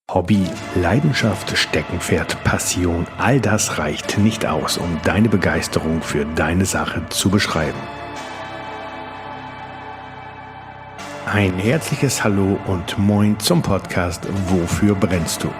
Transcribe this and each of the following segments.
Hobby, Leidenschaft, Steckenpferd, Passion, all das reicht nicht aus, um deine Begeisterung für deine Sache zu beschreiben. Ein herzliches Hallo und Moin zum Podcast Wofür brennst du?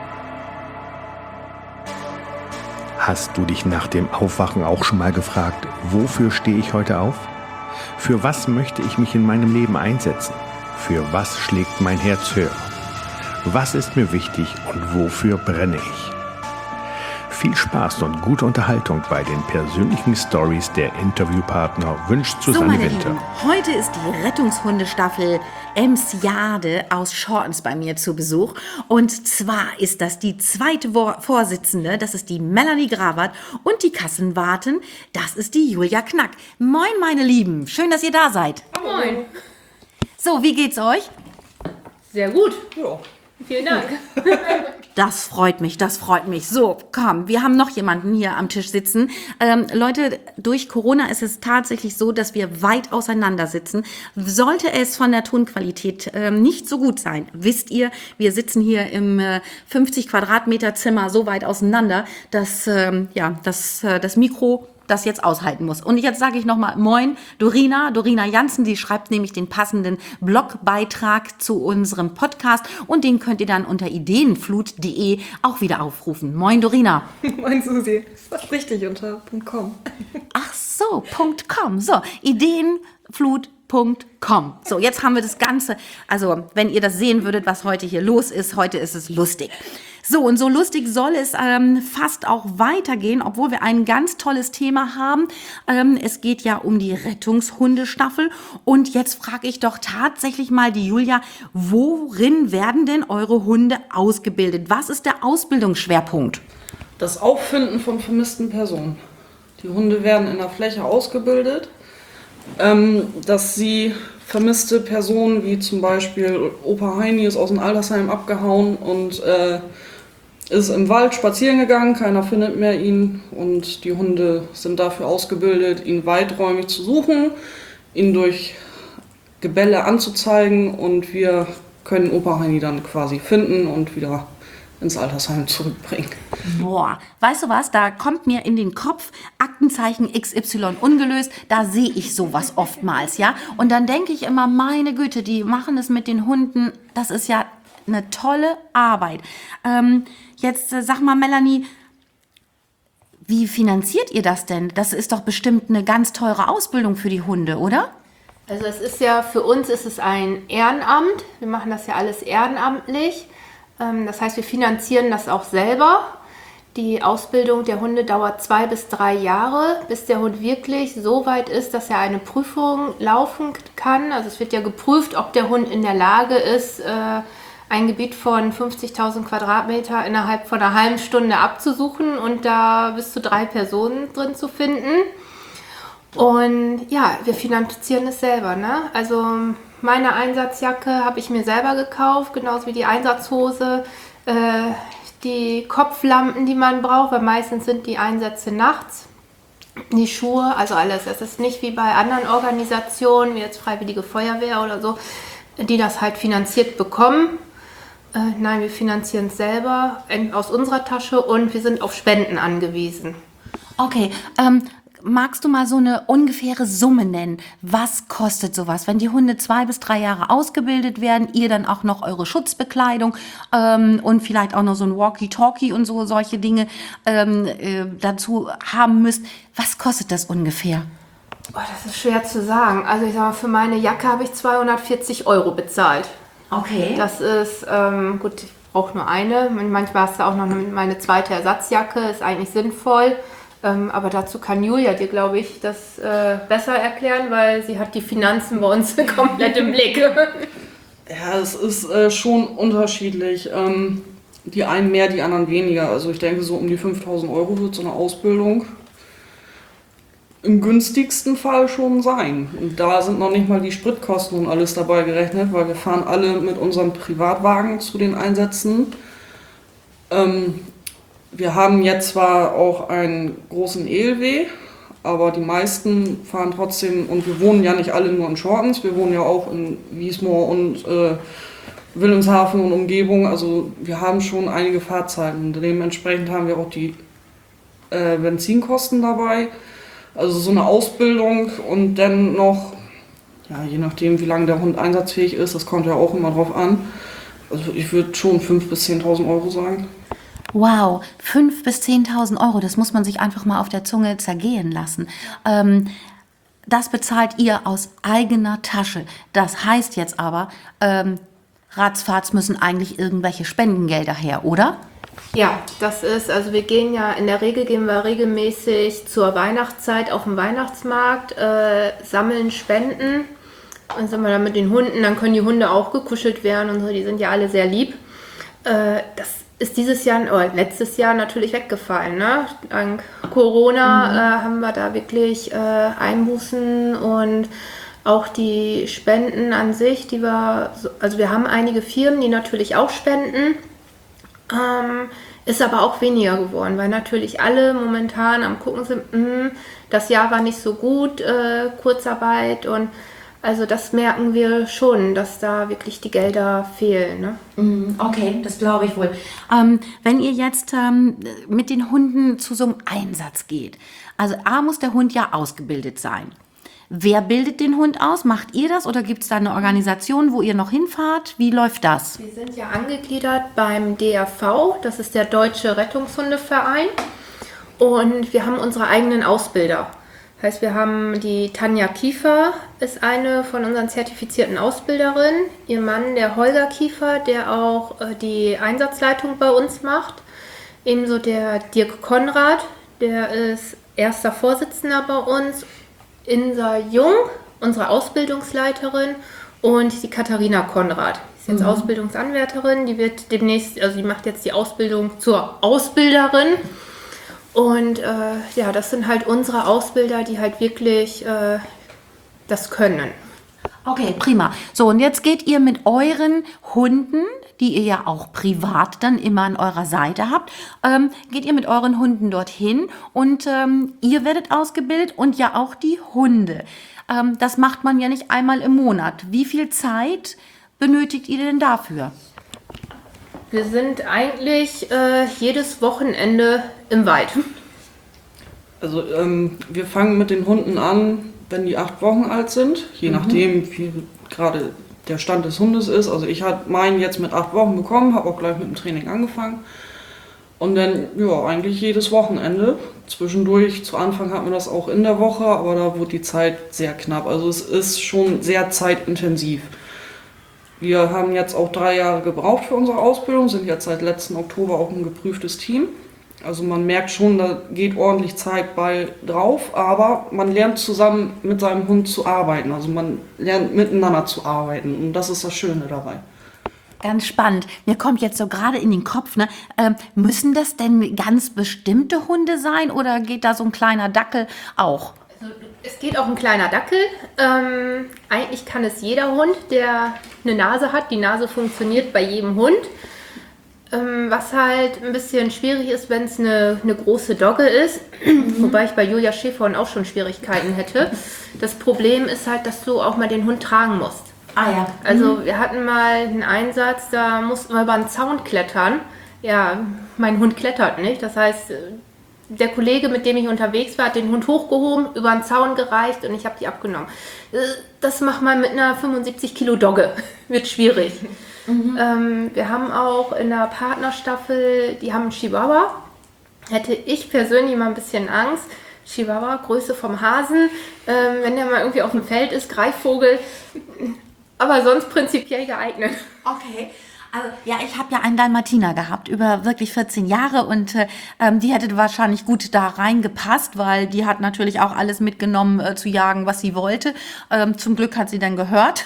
Hast du dich nach dem Aufwachen auch schon mal gefragt, wofür stehe ich heute auf? Für was möchte ich mich in meinem Leben einsetzen? Für was schlägt mein Herz höher? Was ist mir wichtig und wofür brenne ich? Viel Spaß und gute Unterhaltung bei den persönlichen Stories der Interviewpartner wünscht Susanne Winter. Lieben, heute ist die Rettungshundestaffel Emsjade aus Schortens bei mir zu Besuch. Und zwar ist das die zweite Vorsitzende, das ist die Melanie Grawert, und die Kassenwartin, das ist die Julia Knack. Moin, meine Lieben, schön, dass ihr da seid. Moin. So, wie geht's euch? Sehr gut. Ja. Vielen Dank. Das freut mich, das freut mich. So, komm, wir haben noch jemanden hier am Tisch sitzen. Leute, durch Corona ist es tatsächlich so, dass wir weit auseinander sitzen. Sollte es von der Tonqualität nicht so gut sein, wisst ihr, wir sitzen hier im 50 Quadratmeter Zimmer so weit auseinander, dass das Mikro das jetzt aushalten muss. Und jetzt sage ich nochmal Moin, Dorina Jansen, die schreibt nämlich den passenden Blogbeitrag zu unserem Podcast und den könnt ihr dann unter ideenflut.de auch wieder aufrufen. Moin, Dorina. Moin, Susi. Das ist richtig unter .com. Ach so, .com. So, ideenflut.com. So, jetzt haben wir das Ganze. Also, wenn ihr das sehen würdet, was heute hier los ist, heute ist es lustig. So, und so lustig soll es fast auch weitergehen, obwohl wir ein ganz tolles Thema haben. Es geht ja um die Rettungshundestaffel. Und jetzt frage ich doch tatsächlich mal die Julia, worin werden denn eure Hunde ausgebildet? Was ist der Ausbildungsschwerpunkt? Das Auffinden von vermissten Personen. Die Hunde werden in der Fläche ausgebildet, dass sie vermisste Personen, wie zum Beispiel Opa Heini ist aus dem Altersheim abgehauen und ist im Wald spazieren gegangen, keiner findet mehr ihn und die Hunde sind dafür ausgebildet, ihn weiträumig zu suchen, ihn durch Gebelle anzuzeigen und wir können Opa Heini dann quasi finden und wieder ins Altersheim zurückbringen. Boah, weißt du was, da kommt mir in den Kopf Aktenzeichen XY ungelöst, da sehe ich sowas oftmals, ja. Und dann denke ich immer, meine Güte, die machen es mit den Hunden, das ist ja eine tolle Arbeit. Jetzt sag mal, Melanie, wie finanziert ihr das denn? Das ist doch bestimmt eine ganz teure Ausbildung für die Hunde, oder? Also es ist ja, für uns ist es ein Ehrenamt. Wir machen das ja alles ehrenamtlich. Das heißt, wir finanzieren das auch selber. Die Ausbildung der Hunde dauert 2 bis 3 Jahre, bis der Hund wirklich so weit ist, dass er eine Prüfung laufen kann. Also es wird ja geprüft, ob der Hund in der Lage ist, ein Gebiet von 50.000 Quadratmeter innerhalb von einer halben Stunde abzusuchen und da bis zu 3 Personen drin zu finden. Und ja, wir finanzieren es selber, ne? Also meine Einsatzjacke habe ich mir selber gekauft, genauso wie die Einsatzhose, die Kopflampen, die man braucht, weil meistens sind die Einsätze nachts. Die Schuhe, also alles. Es ist nicht wie bei anderen Organisationen, wie jetzt Freiwillige Feuerwehr oder so, die das halt finanziert bekommen. Nein, wir finanzieren es selber aus unserer Tasche und wir sind auf Spenden angewiesen. Okay, magst du mal so eine ungefähre Summe nennen? Was kostet sowas, wenn die Hunde 2 bis 3 Jahre ausgebildet werden, ihr dann auch noch eure Schutzbekleidung und vielleicht auch noch so ein Walkie-Talkie und so solche Dinge dazu haben müsst? Was kostet das ungefähr? Oh, das ist schwer zu sagen. Also ich sag mal, für meine Jacke habe ich 240 € bezahlt. Okay. Das ist, gut, ich brauche nur eine. Manchmal hast du auch noch meine zweite Ersatzjacke, ist eigentlich sinnvoll. Aber dazu kann Julia dir, glaube ich, das besser erklären, weil sie hat die Finanzen bei uns komplett im Blick. Ja, es ist schon unterschiedlich. Die einen mehr, die anderen weniger. Also ich denke, so um die 5.000 € wird so eine Ausbildung im günstigsten Fall schon sein. Und da sind noch nicht mal die Spritkosten und alles dabei gerechnet, weil wir fahren alle mit unseren Privatwagen zu den Einsätzen. Wir haben jetzt zwar auch einen großen ELW, aber die meisten fahren trotzdem, und wir wohnen ja nicht alle nur in Schortens, wir wohnen ja auch in Wiesmoor und Wilhelmshaven und Umgebung. Also wir haben schon einige Fahrzeiten. Dementsprechend haben wir auch die Benzinkosten dabei. Also so eine Ausbildung und dann noch, ja, je nachdem wie lange der Hund einsatzfähig ist, das kommt ja auch immer drauf an. Also ich würde schon 5.000 bis 10.000 Euro sagen. Wow, 5.000 bis 10.000 Euro, das muss man sich einfach mal auf der Zunge zergehen lassen. Das bezahlt ihr aus eigener Tasche. Das heißt jetzt aber, ratzfatz müssen eigentlich irgendwelche Spendengelder her, oder? Ja, das ist, also wir gehen ja, in der Regel gehen wir regelmäßig zur Weihnachtszeit auf den Weihnachtsmarkt, sammeln Spenden und sind wir dann mit den Hunden, dann können die Hunde auch gekuschelt werden und so, die sind ja alle sehr lieb. Das ist dieses Jahr, oder letztes Jahr natürlich weggefallen, ne? Dank Corona haben wir da wirklich Einbußen und auch die Spenden an sich, die wir, also wir haben einige Firmen, die natürlich auch spenden, ist aber auch weniger geworden, weil natürlich alle momentan am gucken sind, das Jahr war nicht so gut, Kurzarbeit und also das merken wir schon, dass da wirklich die Gelder fehlen. Ne? Okay, das glaube ich wohl. Wenn ihr jetzt mit den Hunden zu so einem Einsatz geht, also A, muss der Hund ja ausgebildet sein. Wer bildet den Hund aus? Macht ihr das oder gibt es da eine Organisation, wo ihr noch hinfahrt? Wie läuft das? Wir sind ja angegliedert beim DRV, das ist der Deutsche Rettungshundeverein und wir haben unsere eigenen Ausbilder. Das heißt, wir haben die Tanja Kiefer, ist eine von unseren zertifizierten Ausbilderinnen. Ihr Mann, der Holger Kiefer, der auch die Einsatzleitung bei uns macht. Ebenso der Dirk Konrad, der ist erster Vorsitzender bei uns. Insa Jung, unsere Ausbildungsleiterin. Und die Katharina Konrad, die ist jetzt Ausbildungsanwärterin. Die wird demnächst, also die macht jetzt die Ausbildung zur Ausbilderin. Und ja, das sind halt unsere Ausbilder, die halt wirklich das können. Okay, prima. So, und jetzt geht ihr mit euren Hunden, die ihr ja auch privat dann immer an eurer Seite habt, geht ihr mit euren Hunden dorthin und ihr werdet ausgebildet und ja auch die Hunde. Das macht man ja nicht einmal im Monat. Wie viel Zeit benötigt ihr denn dafür? Wir sind eigentlich jedes Wochenende im Wald. Also wir fangen mit den Hunden an, wenn die 8 Wochen alt sind, je nachdem wie gerade der Stand des Hundes ist. Also ich habe meinen jetzt mit 8 Wochen bekommen, habe auch gleich mit dem Training angefangen. Und dann, ja, eigentlich jedes Wochenende. Zwischendurch, zu Anfang hatten wir das auch in der Woche, aber da wurde die Zeit sehr knapp. Also es ist schon sehr zeitintensiv. Wir haben jetzt auch 3 Jahre gebraucht für unsere Ausbildung, sind jetzt seit letzten Oktober auch ein geprüftes Team. Also man merkt schon, da geht ordentlich Zeit bei drauf, aber man lernt zusammen mit seinem Hund zu arbeiten. Also man lernt miteinander zu arbeiten und das ist das Schöne dabei. Ganz spannend. Mir kommt jetzt so gerade in den Kopf, ne? Müssen das denn ganz bestimmte Hunde sein oder geht da so ein kleiner Dackel auch? Also, es geht auch ein kleiner Dackel. Eigentlich kann es jeder Hund, der eine Nase hat. Die Nase funktioniert bei jedem Hund. Was halt ein bisschen schwierig ist, wenn es eine große Dogge ist, wobei ich bei Julia Schäferhund auch schon Schwierigkeiten hätte. Das Problem ist halt, dass du auch mal den Hund tragen musst. Ah ja. Also wir hatten mal einen Einsatz, da mussten wir über einen Zaun klettern. Ja, mein Hund klettert nicht. Das heißt, der Kollege, mit dem ich unterwegs war, hat den Hund hochgehoben, über den Zaun gereicht und ich habe die abgenommen. Das macht man mit einer 75 Kilo Dogge. Wird schwierig. Wir haben auch in der Partnerstaffel, die haben einen Chihuahua. Hätte ich persönlich mal ein bisschen Angst. Chihuahua, Größe vom Hasen. Wenn der mal irgendwie auf dem Feld ist, Greifvogel. Aber sonst prinzipiell geeignet. Okay. Also, ja, ich habe ja einen Dalmatiner gehabt, über wirklich 14 Jahre und die hätte wahrscheinlich gut da reingepasst, weil die hat natürlich auch alles mitgenommen zu jagen, was sie wollte. Zum Glück hat sie dann gehört.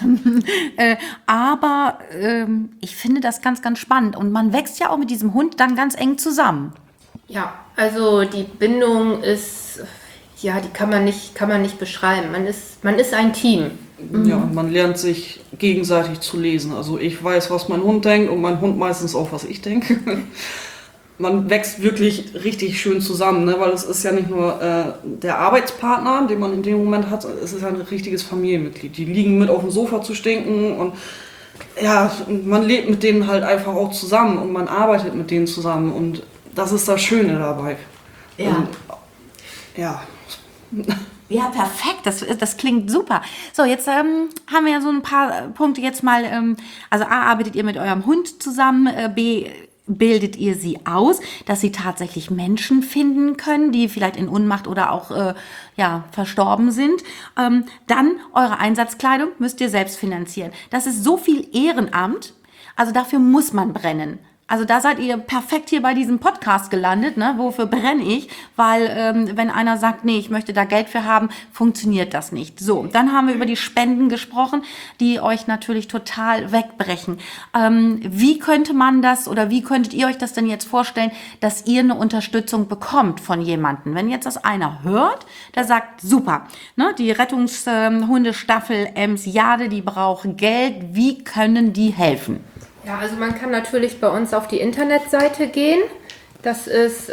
Aber ich finde das ganz, ganz spannend und man wächst ja auch mit diesem Hund dann ganz eng zusammen. Ja, also die Bindung ist, ja, die kann man nicht beschreiben. Man ist ein Team. Ja, und man lernt sich gegenseitig zu lesen. Also ich weiß, was mein Hund denkt und mein Hund meistens auch, was ich denke. Man wächst wirklich richtig schön zusammen, ne? Weil es ist ja nicht nur der Arbeitspartner, den man in dem Moment hat, es ist ja ein richtiges Familienmitglied. Die liegen mit auf dem Sofa zu stinken und ja, man lebt mit denen halt einfach auch zusammen und man arbeitet mit denen zusammen und das ist das Schöne dabei. Ja. Und, ja. Ja, perfekt. Das klingt super. So, jetzt haben wir ja so ein paar Punkte jetzt mal. Also A, arbeitet ihr mit eurem Hund zusammen, B, bildet ihr sie aus, dass sie tatsächlich Menschen finden können, die vielleicht in Ohnmacht oder auch verstorben sind. Dann eure Einsatzkleidung müsst ihr selbst finanzieren. Das ist so viel Ehrenamt, also dafür muss man brennen. Also da seid ihr perfekt hier bei diesem Podcast gelandet, ne? Wofür brenne ich? Weil wenn einer sagt, nee, ich möchte da Geld für haben, funktioniert das nicht. So, dann haben wir über die Spenden gesprochen, die euch natürlich total wegbrechen. Wie könnte man das oder wie könntet ihr euch das denn jetzt vorstellen, dass ihr eine Unterstützung bekommt von jemandem? Wenn jetzt das einer hört, der sagt, super, ne? Die Rettungshundestaffel Emsjade, die brauchen Geld, wie können die helfen? Ja, also man kann natürlich bei uns auf die Internetseite gehen. Das ist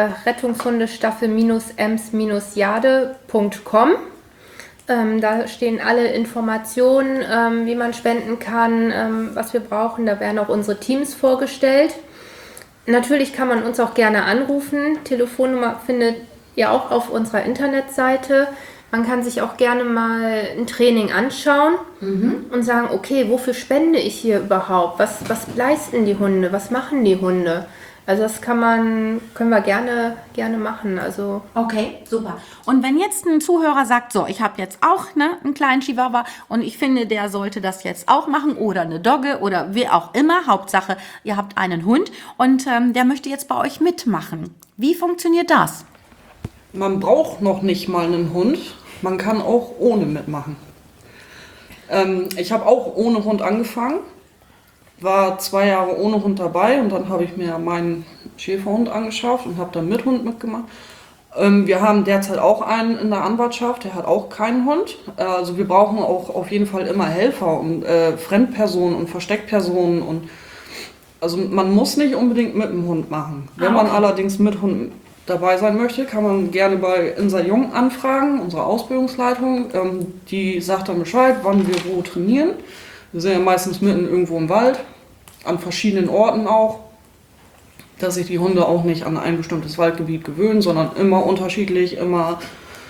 rettungshundestaffel-ems-jade.com. Da stehen alle Informationen, wie man spenden kann, was wir brauchen. Da werden auch unsere Teams vorgestellt. Natürlich kann man uns auch gerne anrufen. Telefonnummer findet ihr auch auf unserer Internetseite. Man kann sich auch gerne mal ein Training anschauen und sagen, okay, wofür spende ich hier überhaupt? Was leisten die Hunde? Was machen die Hunde? Also das können wir gerne machen. Also okay, super. Und wenn jetzt ein Zuhörer sagt, so, ich habe jetzt auch einen kleinen Chihuahua und ich finde, der sollte das jetzt auch machen oder eine Dogge oder wie auch immer, Hauptsache, ihr habt einen Hund und der möchte jetzt bei euch mitmachen. Wie funktioniert das? Man braucht noch nicht mal einen Hund, man kann auch ohne mitmachen. Ich habe auch ohne Hund angefangen, war 2 Jahre ohne Hund dabei und dann habe ich mir meinen Schäferhund angeschafft und habe dann mit Hund mitgemacht. Wir haben derzeit auch einen in der Anwartschaft, der hat auch keinen Hund. Also wir brauchen auch auf jeden Fall immer Helfer und Fremdpersonen und Versteckpersonen. Und also man muss nicht unbedingt mit dem Hund machen. Wenn man allerdings mit Hund dabei sein möchte, kann man gerne bei Insa Jung anfragen, unsere Ausbildungsleitung. Die sagt dann Bescheid, wann wir wo trainieren. Wir sind ja meistens mitten irgendwo im Wald, an verschiedenen Orten auch, dass sich die Hunde auch nicht an ein bestimmtes Waldgebiet gewöhnen, sondern immer unterschiedlich, immer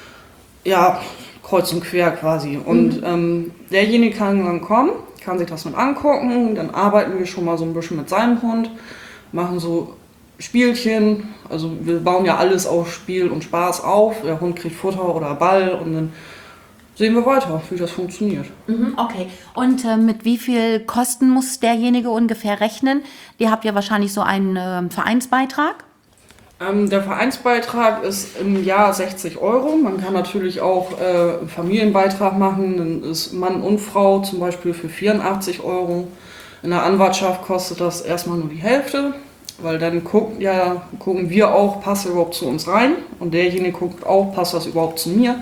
kreuz und quer quasi. Und derjenige kann dann kommen, kann sich das mit angucken, dann arbeiten wir schon mal so ein bisschen mit seinem Hund, machen so Spielchen, also wir bauen ja alles auf Spiel und Spaß auf. Der Hund kriegt Futter oder Ball und dann sehen wir weiter, wie das funktioniert. Okay, und mit wie viel Kosten muss derjenige ungefähr rechnen? Ihr habt ja wahrscheinlich so einen Vereinsbeitrag. Der Vereinsbeitrag ist im Jahr 60 Euro. Man kann natürlich auch einen Familienbeitrag machen, dann ist Mann und Frau zum Beispiel für 84 Euro. In der Anwartschaft kostet das erstmal nur die Hälfte. Weil dann gucken wir auch, passt er überhaupt zu uns rein? Und derjenige guckt auch, passt das überhaupt zu mir?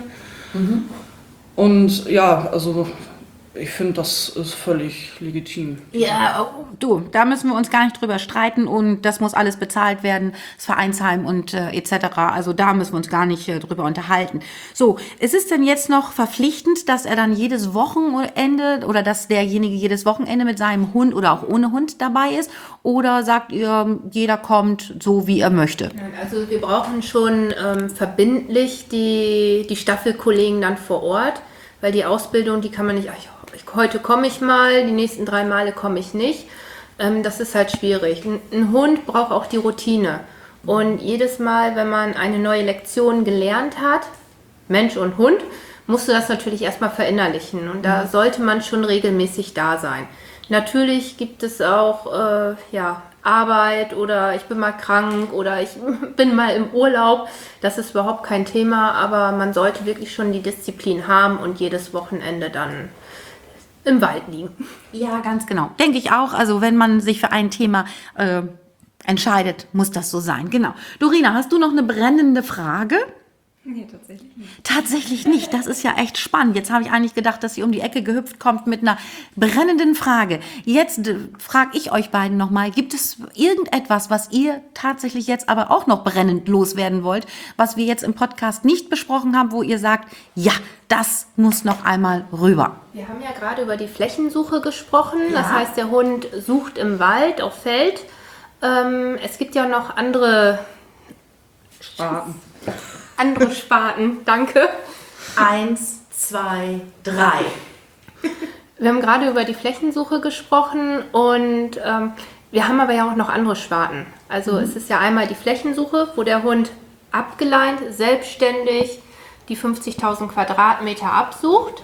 Und ja, also ich finde, das ist völlig legitim. Ja, du, da müssen wir uns gar nicht drüber streiten und das muss alles bezahlt werden, das Vereinsheim und etc. Also da müssen wir uns gar nicht drüber unterhalten. So, ist es denn jetzt noch verpflichtend, dass er dann jedes Wochenende oder dass derjenige jedes Wochenende mit seinem Hund oder auch ohne Hund dabei ist? Oder sagt ihr, jeder kommt so, wie er möchte? Also wir brauchen schon verbindlich die Staffelkollegen dann vor Ort, weil die Ausbildung, die kann man nicht, heute komme ich mal, die nächsten 3 Male komme ich nicht. Das ist halt schwierig. Ein Hund braucht auch die Routine. Und jedes Mal, wenn man eine neue Lektion gelernt hat, Mensch und Hund, musst du das natürlich erstmal verinnerlichen. Und da sollte man schon regelmäßig da sein. Natürlich gibt es auch Arbeit oder ich bin mal krank oder ich bin mal im Urlaub. Das ist überhaupt kein Thema, aber man sollte wirklich schon die Disziplin haben und jedes Wochenende dann im Wald liegen. Ja, ganz genau. Denke ich auch. Also wenn man sich für ein Thema entscheidet, muss das so sein. Genau. Dorina, hast du noch eine brennende Frage? Nee, tatsächlich nicht. Tatsächlich nicht. Das ist ja echt spannend. Jetzt habe ich eigentlich gedacht, dass sie um die Ecke gehüpft kommt mit einer brennenden Frage. Jetzt frage ich euch beiden nochmal, gibt es irgendetwas, was ihr tatsächlich jetzt aber auch noch brennend loswerden wollt, was wir jetzt im Podcast nicht besprochen haben, wo ihr sagt, ja, das muss noch einmal rüber? Wir haben ja gerade über die Flächensuche gesprochen. Ja. Das heißt, der Hund sucht im Wald, auf Feld. Es gibt ja noch andere Sparten, danke. 1, 2, 3. Wir haben gerade über die Flächensuche gesprochen und wir haben aber ja auch noch andere Sparten. Also es ist ja einmal die Flächensuche, wo der Hund abgeleint, selbstständig die 50.000 Quadratmeter absucht.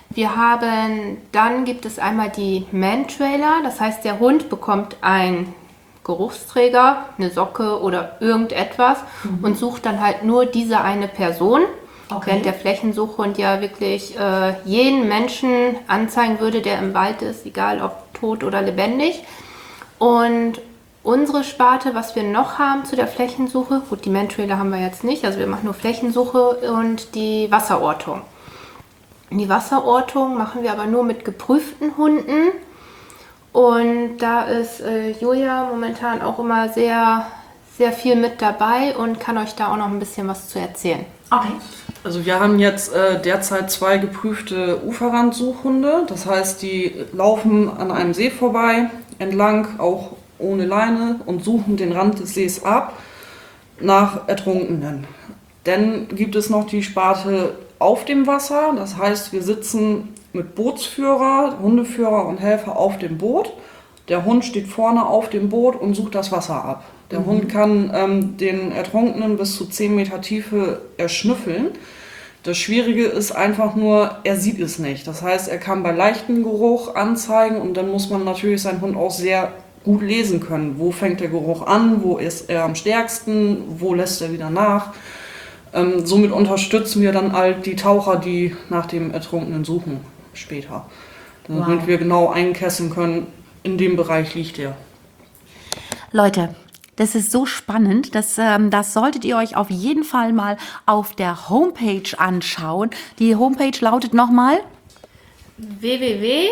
Dann gibt es einmal die Man-Trailer, das heißt, der Hund bekommt einen Geruchsträger, eine Socke oder irgendetwas und sucht dann halt nur diese eine Person. Okay. Während der Flächensuchhund ja wirklich jeden Menschen anzeigen würde, der im Wald ist, egal ob tot oder lebendig. Und unsere Sparte, was wir noch haben zu der Flächensuche, gut, die Man-Trailer haben wir jetzt nicht, also wir machen nur Flächensuche und die Wasserortung. Die Wasserortung machen wir aber nur mit geprüften Hunden. Und da ist Julia momentan auch immer sehr, sehr viel mit dabei und kann euch da auch noch ein bisschen was zu erzählen. Okay. Also wir haben jetzt derzeit 2 geprüfte Uferrandsuchhunde. Das heißt, die laufen an einem See vorbei, entlang, auch ohne Leine und suchen den Rand des Sees ab nach Ertrunkenen. Dann gibt es noch die Sparte auf dem Wasser. Das heißt, wir sitzen mit Bootsführer, Hundeführer und Helfer auf dem Boot. Der Hund steht vorne auf dem Boot und sucht das Wasser ab. Der Hund kann den Ertrunkenen bis zu 10 Meter Tiefe erschnüffeln. Das Schwierige ist einfach nur, er sieht es nicht. Das heißt, er kann bei leichtem Geruch anzeigen und dann muss man natürlich seinen Hund auch sehr gut lesen können. Wo fängt der Geruch an, wo ist er am stärksten, wo lässt er wieder nach. Somit unterstützen wir dann halt die Taucher, die nach dem Ertrunkenen suchen später. Damit wir genau einkesseln können, in dem Bereich liegt er. Leute, das ist so spannend, das solltet ihr euch auf jeden Fall mal auf der Homepage anschauen. Die Homepage lautet nochmal www.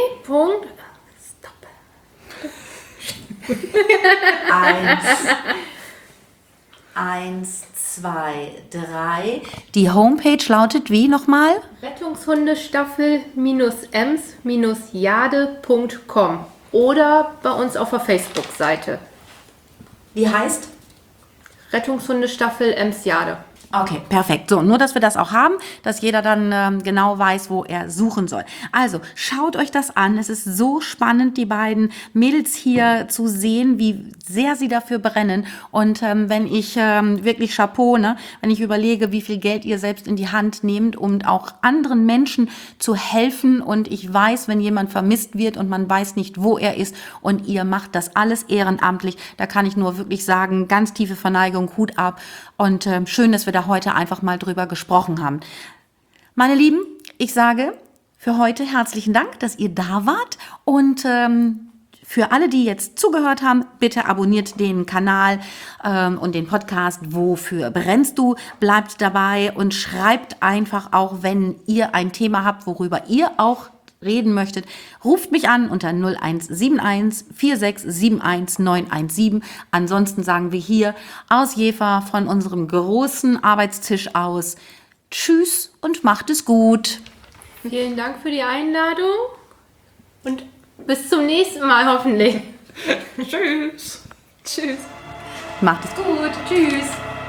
1, 2, 3. Die Homepage lautet wie nochmal? Rettungshundestaffel-ems-jade.com oder bei uns auf der Facebook-Seite. Wie heißt? Rettungshundestaffel Ems-Jade. Okay, perfekt. So, nur, dass wir das auch haben, dass jeder dann genau weiß, wo er suchen soll. Also, schaut euch das an. Es ist so spannend, die beiden Mädels hier zu sehen, wie sehr sie dafür brennen. Und wenn ich wirklich Chapeau, ne, wenn ich überlege, wie viel Geld ihr selbst in die Hand nehmt, um auch anderen Menschen zu helfen. Und ich weiß, wenn jemand vermisst wird und man weiß nicht, wo er ist und ihr macht das alles ehrenamtlich, da kann ich nur wirklich sagen, ganz tiefe Verneigung, Hut ab. Und schön, dass wir da heute einfach mal drüber gesprochen haben. Meine Lieben, ich sage für heute herzlichen Dank, dass ihr da wart und für alle, die jetzt zugehört haben, bitte abonniert den Kanal und den Podcast Wofür brennst du? Bleibt dabei und schreibt einfach auch, wenn ihr ein Thema habt, worüber ihr auch reden möchtet, ruft mich an unter 0171 4671 917. Ansonsten sagen wir hier aus Jever von unserem großen Arbeitstisch aus Tschüss und macht es gut. Vielen Dank für die Einladung und bis zum nächsten Mal hoffentlich. Tschüss. Tschüss. Macht es gut. Tschüss.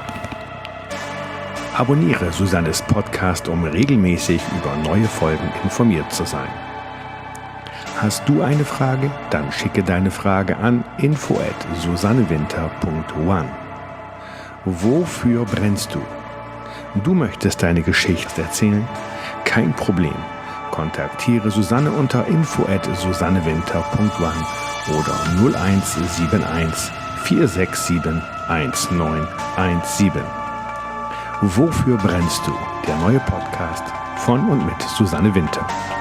Abonniere Susannes Podcast, um regelmäßig über neue Folgen informiert zu sein. Hast du eine Frage? Dann schicke deine Frage an info@susannewinter.one. Wofür brennst du? Du möchtest deine Geschichte erzählen? Kein Problem. Kontaktiere Susanne unter info@susannewinter.one oder 0171 467 1917. Wofür brennst du? Der neue Podcast von und mit Susanne Winter.